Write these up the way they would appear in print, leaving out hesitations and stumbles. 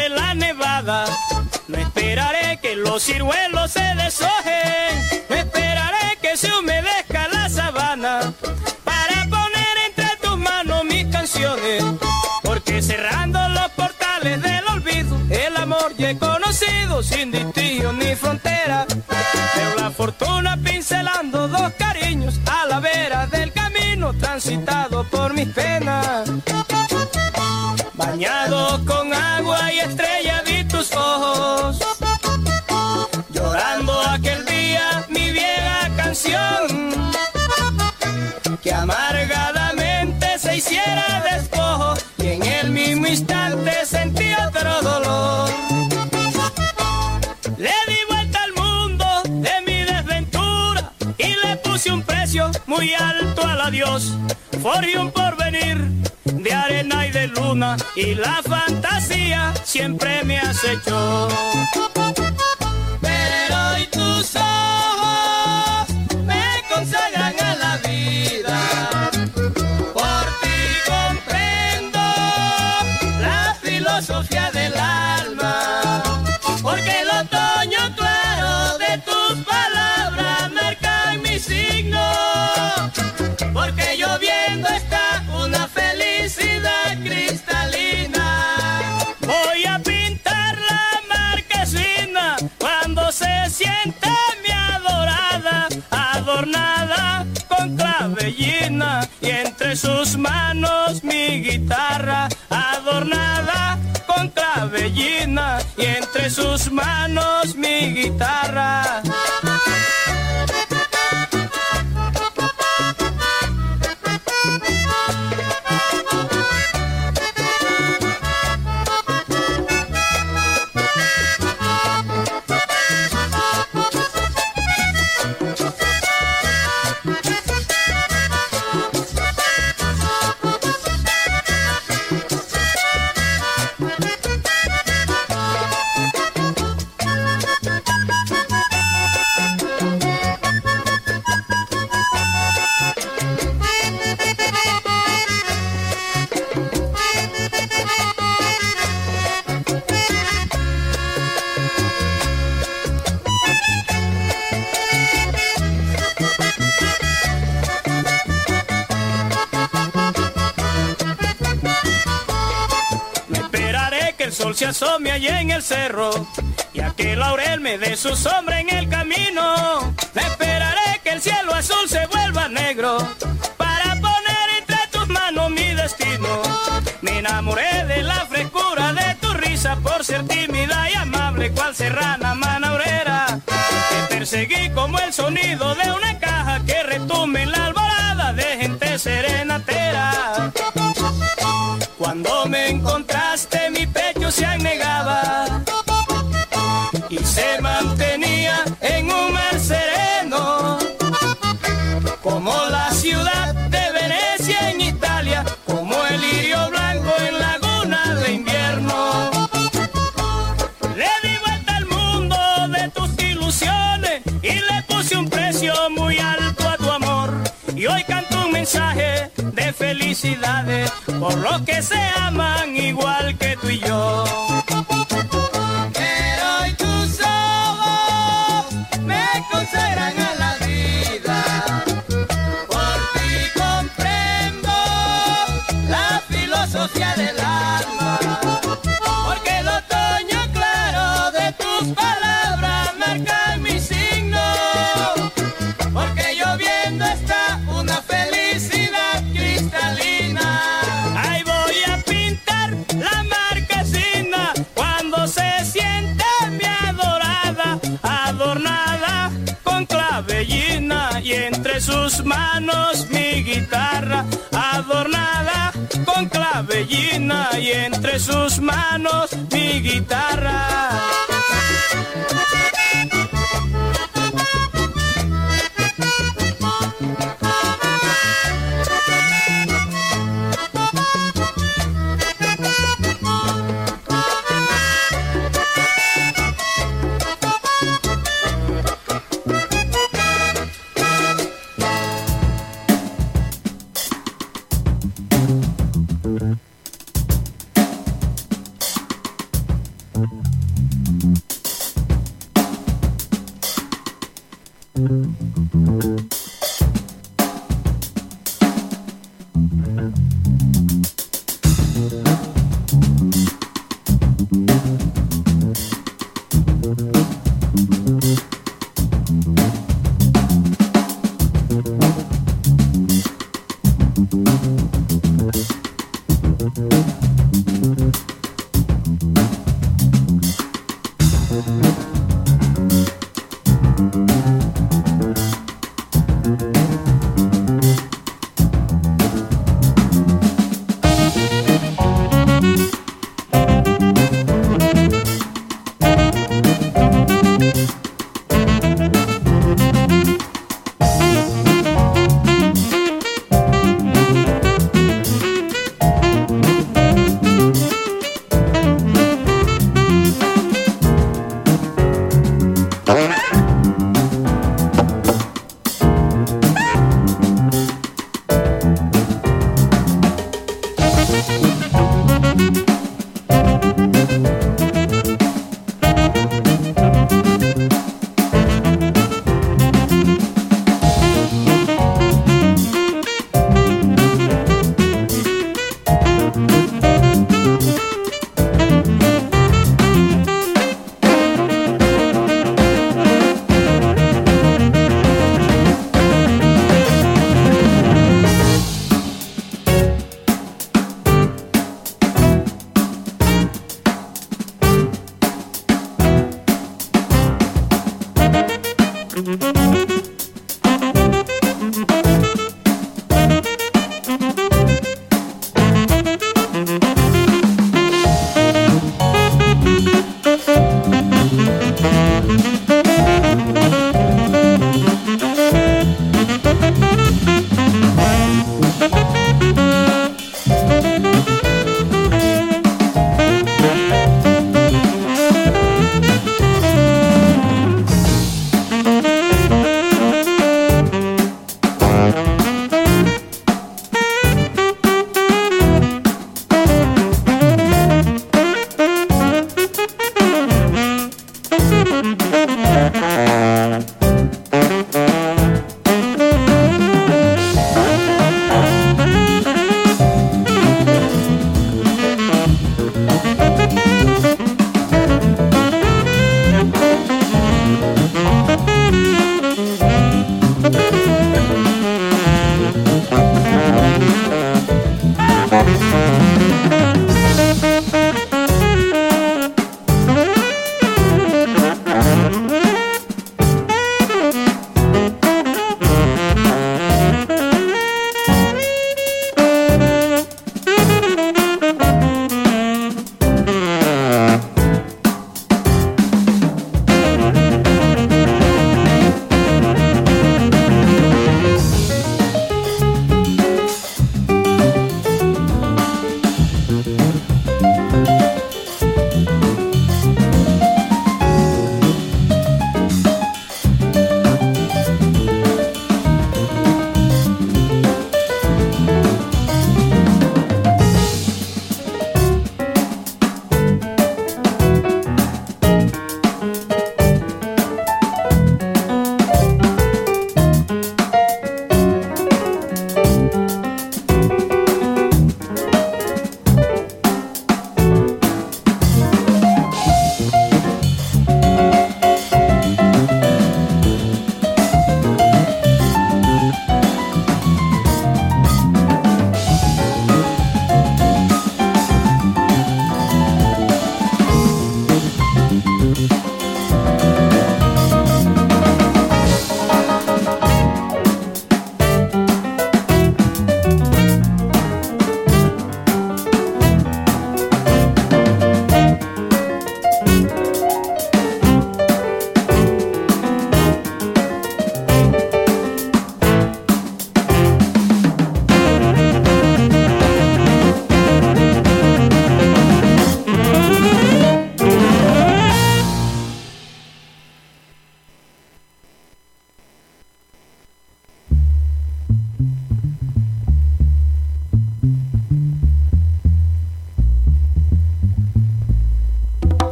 de la nevada. No esperaré que los ciruelos se deshojen, no esperaré que se humedezca la sabana para poner entre tus manos mis canciones, porque cerrando los portales del olvido el amor ya he conocido sin distinción ni frontera. Pero la fortuna pincelando dos cariños a la vera del camino transitado por mis penas. Bañado con agua y estrella vi tus ojos, llorando aquel día mi vieja canción, que amargadamente se hiciera despojo y en el mismo instante sentí otro dolor. Le di vuelta al mundo de mi desventura y le puse un precio muy alto al adiós. Forjé un porvenir de arena y de luna y la fantasía siempre me acechó. Pero hoy tus ojos me consagran a la vida, por ti comprendo la filosofía del alma, porque el otoño claro de tus palabras marca mi signo, porque lloviendo está una felicidad cristalina. Voy a pintar la marquesina cuando se siente mi adorada, adornada con clavellina, y entre sus manos mi guitarra, adornada con clavellina, y entre sus manos mi guitarra. Se asome allá en el cerro y a que el laurel me dé su sombra en el camino. Le esperaré que el cielo azul se vuelva negro para poner entre tus manos mi destino. Me enamoré de la frescura de tu risa por ser tímida y amable cual serrana manaurera. Te perseguí como el sonido de una caja que retumbe en la alborada de gente serenatera. Cuando me encontraste mi pecho se anegaba y se mantenía en un mar sereno, como la ciudad de Venecia en Italia, como el lirio blanco en laguna de invierno. Le di vuelta al mundo de tus ilusiones y le puse un precio muy alto a tu amor, y hoy canto un mensaje de felicidades por los que se aman igual que tú y yo. Pero hoy tus ojos me consagran a la vida, por ti comprendo la filosofía del alma, porque el otoño claro de tus palabras marca mi signo, porque lloviendo está una felicidad cristalina. Ahí voy a pintar la marquesina cuando se siente mi adorada, adornada con clavellina, y entre sus manos mi guitarra, adornada con clavellina, y entre sus manos mi guitarra.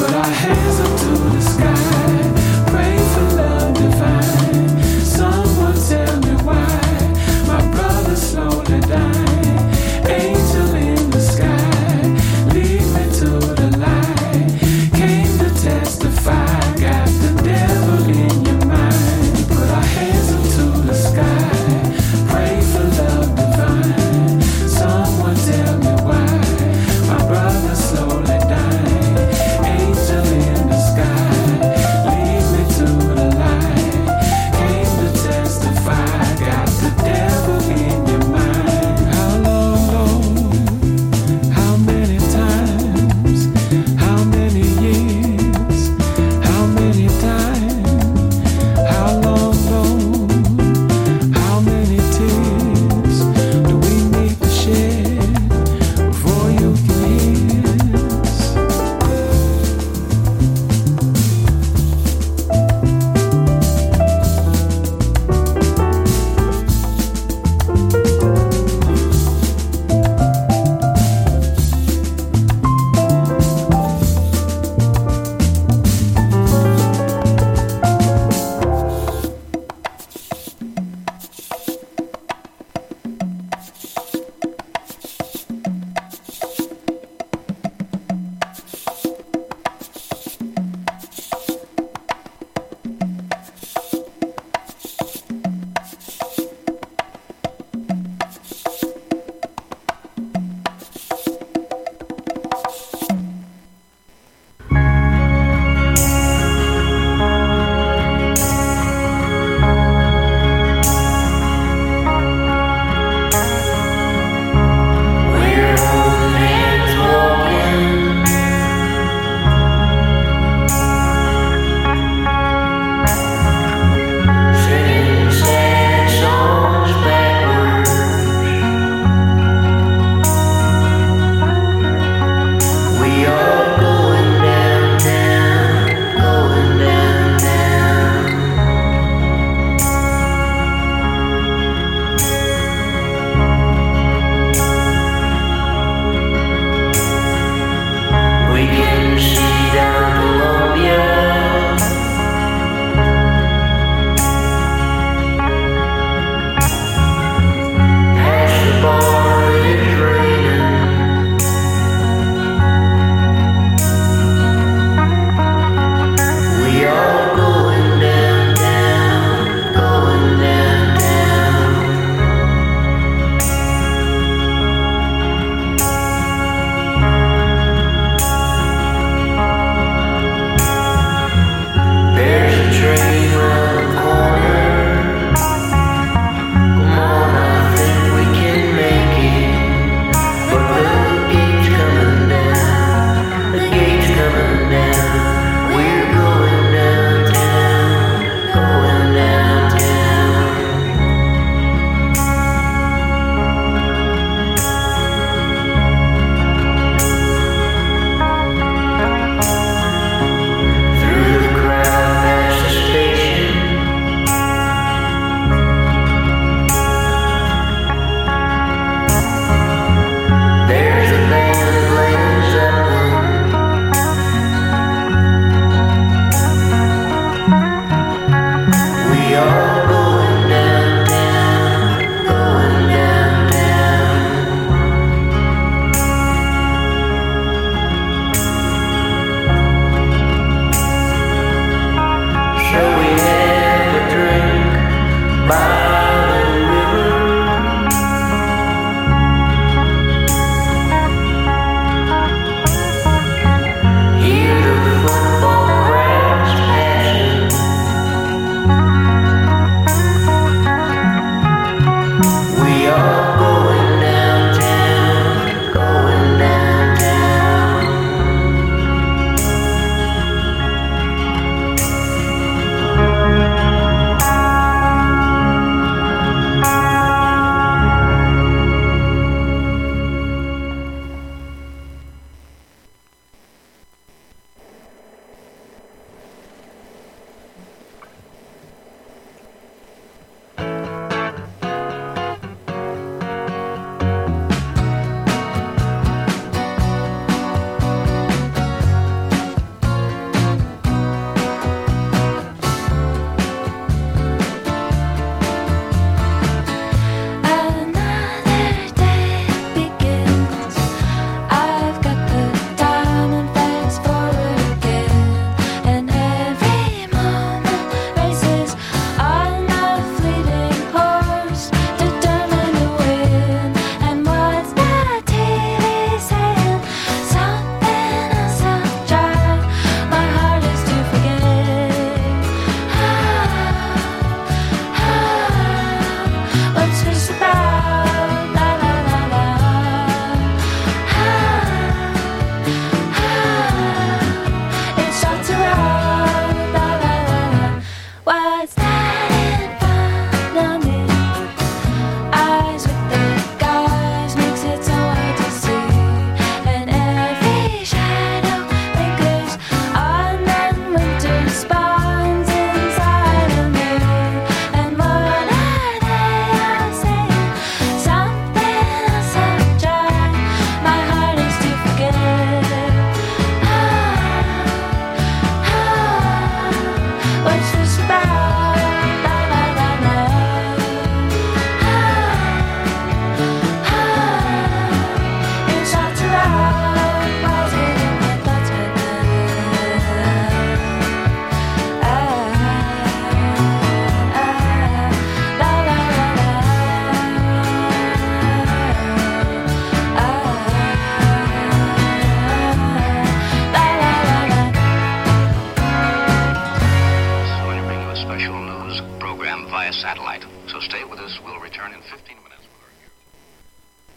Tell me why my brother slowly dying. Angel in the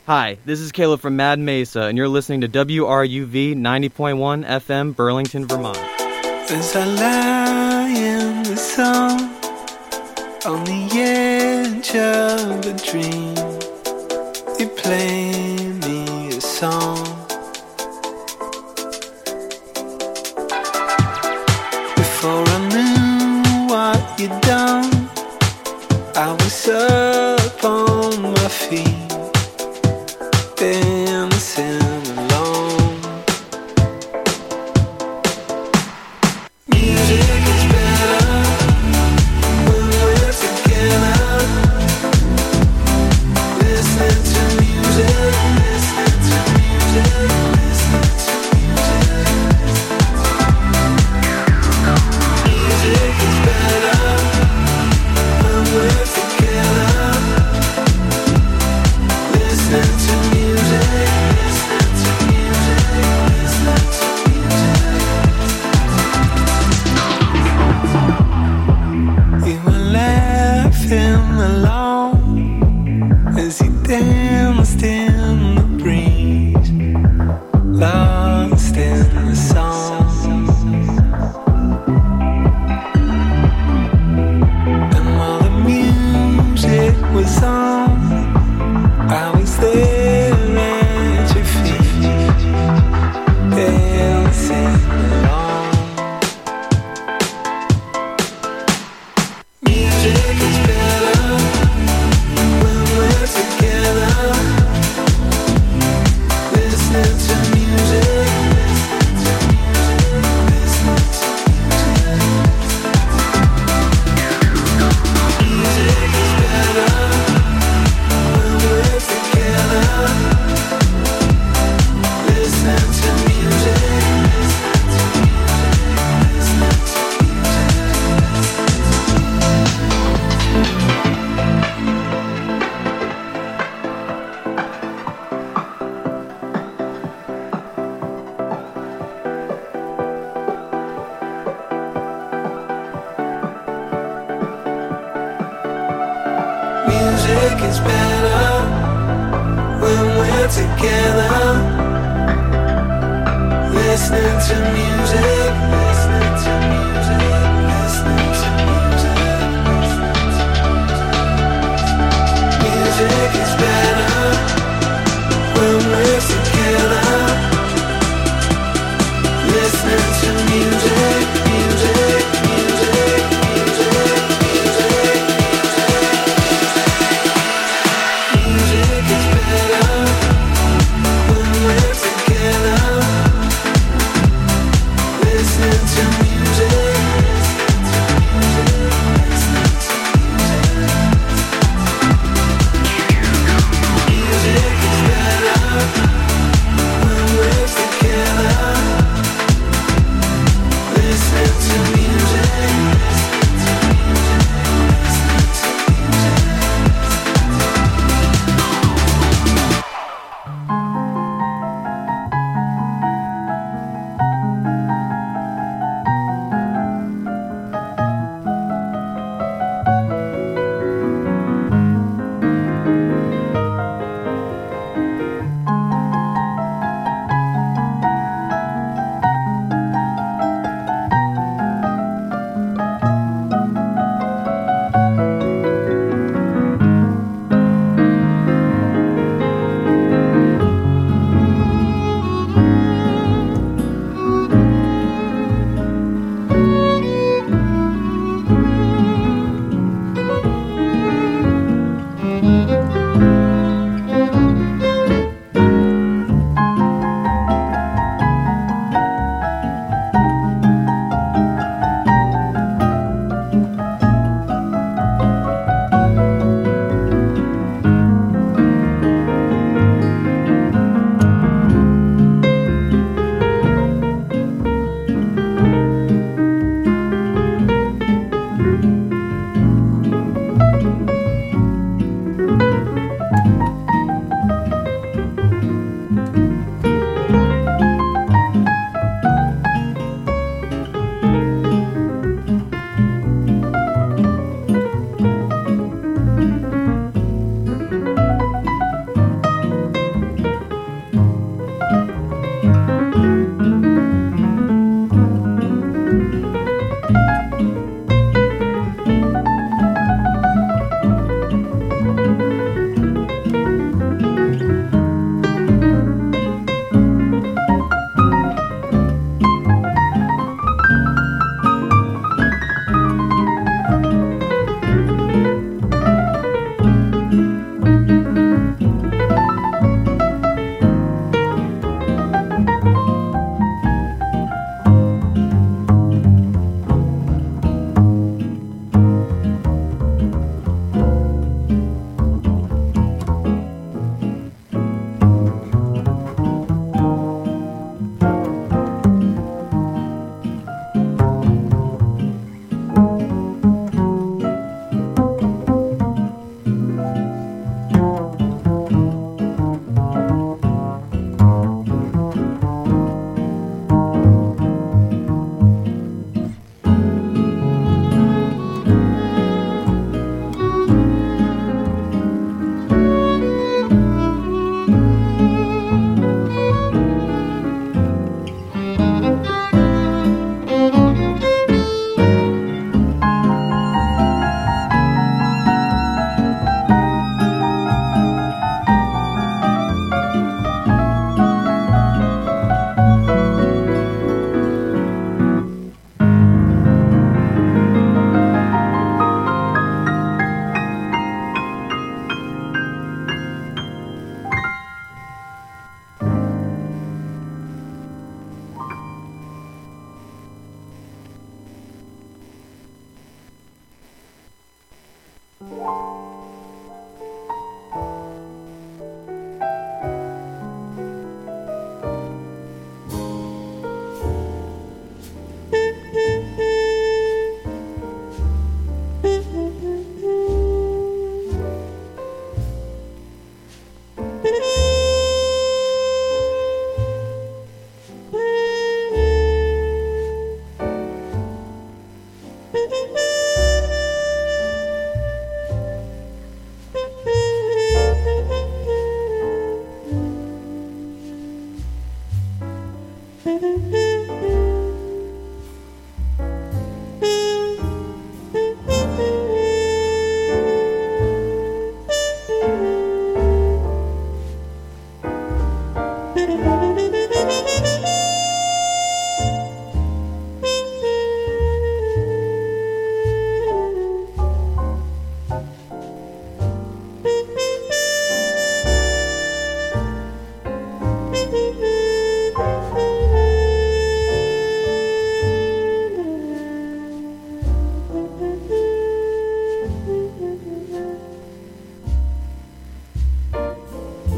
Hi, this is Caleb from Mad Mesa, and you're listening to WRUV 90.1 FM, Burlington, Vermont. As I lie in the sun, on the edge of a dream, you play me a song. Before I knew what you'd done, I was up on my feet, dancing alone. Music is better when we're together. Listening to music, listening to music, listening to music. Music is better when we're together. Listening to music, listening to music, listening to music. You were laughing along as you danced in the breeze, lost in the song. And while the music was on, I was there at your feet, dancing along. Music is better when we're together. Listening to music, listening to music. Music is better when we're together. Listening to music, listening to music is better when we're together. Listening to music, listening to music, listening to music. Music is better when we're together. Listening to music, music, music, music, music. Music is better when we're together. Listening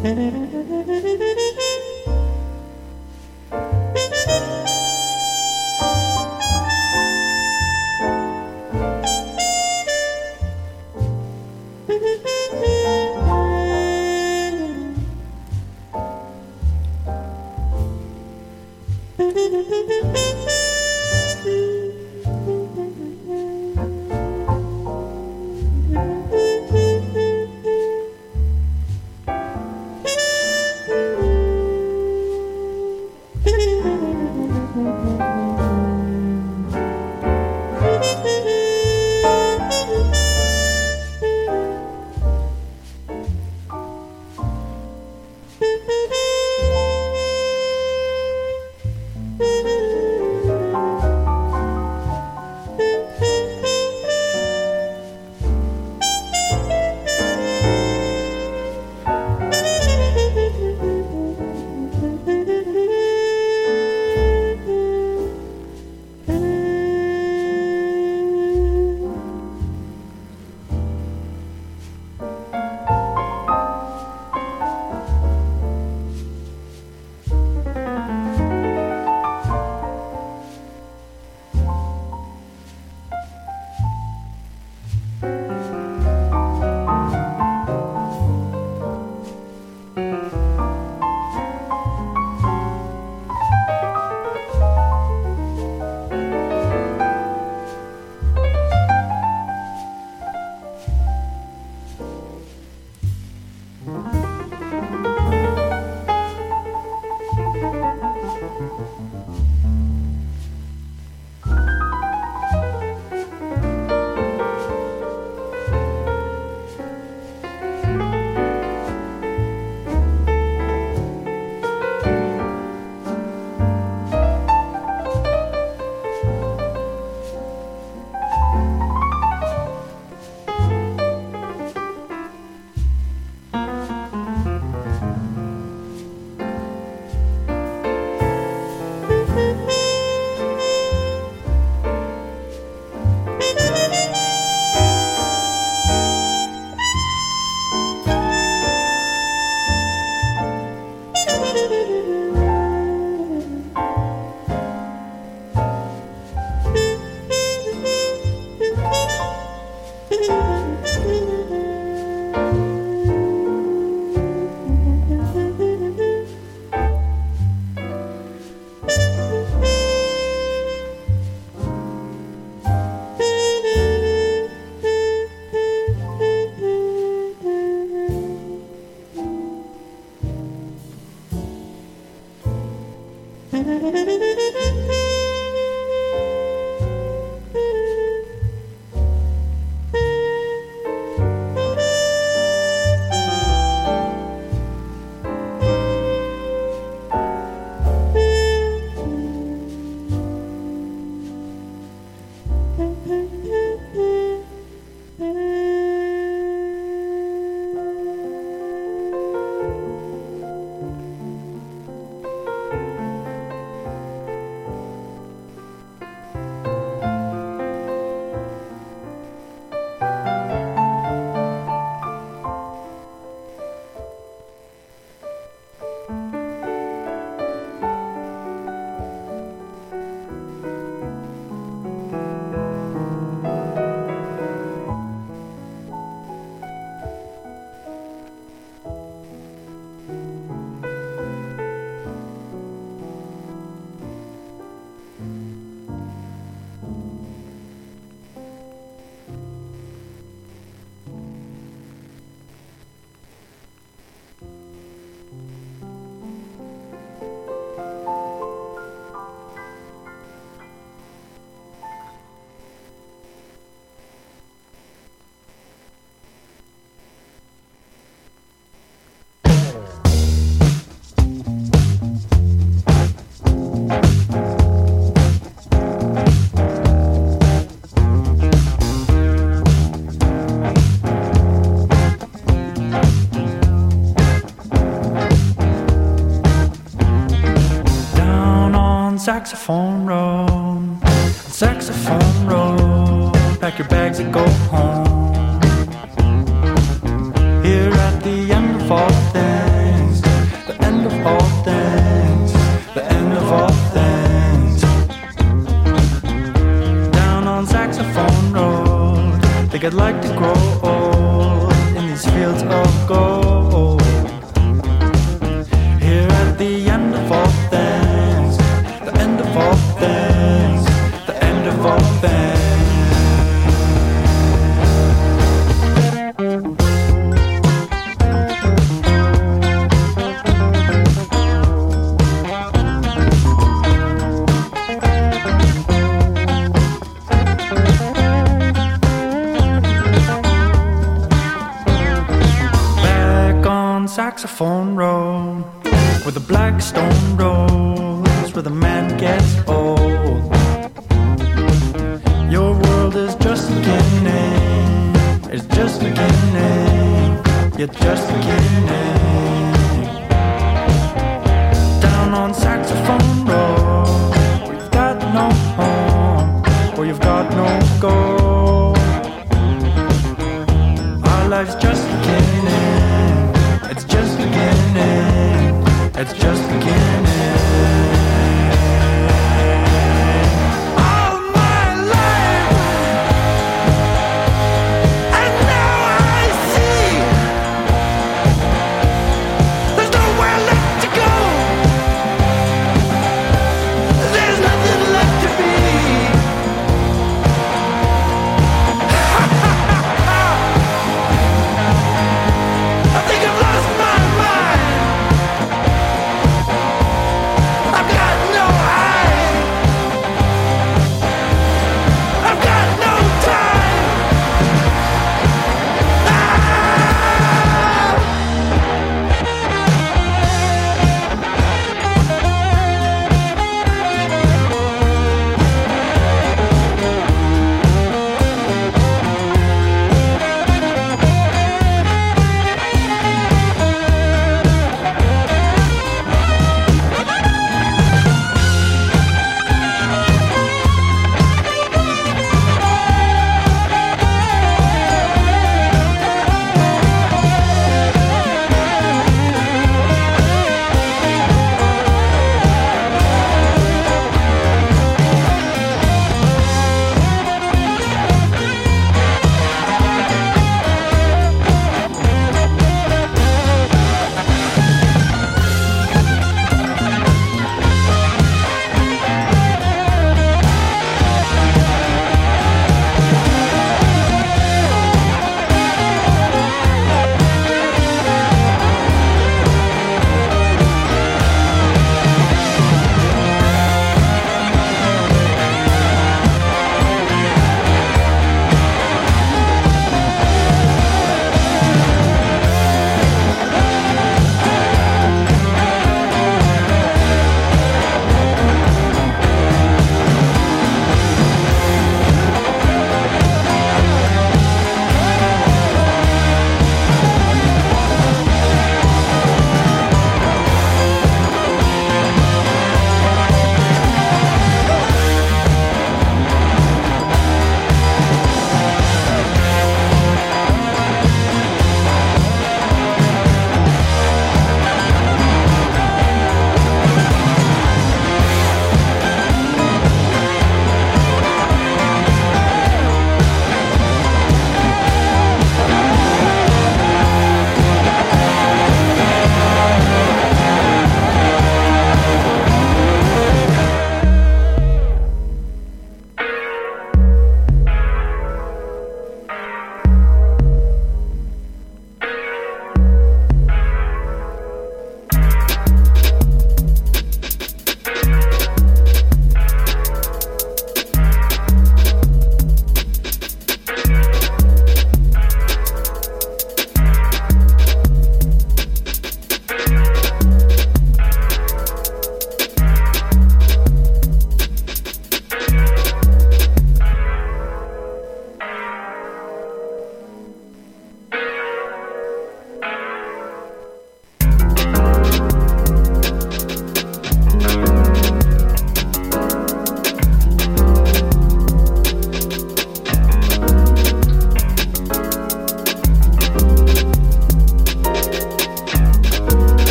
Saxophone road, pack your bags and go home. Here at the end of all things, Saxophone Road, where the black stone rolls, where the man gets old. Your world is just beginning, it's just beginning, you're just beginning. Down on Saxophone Road, where you've got no home, where you've got no goal. Our life's just beginning, it's just beginning, it's just beginning.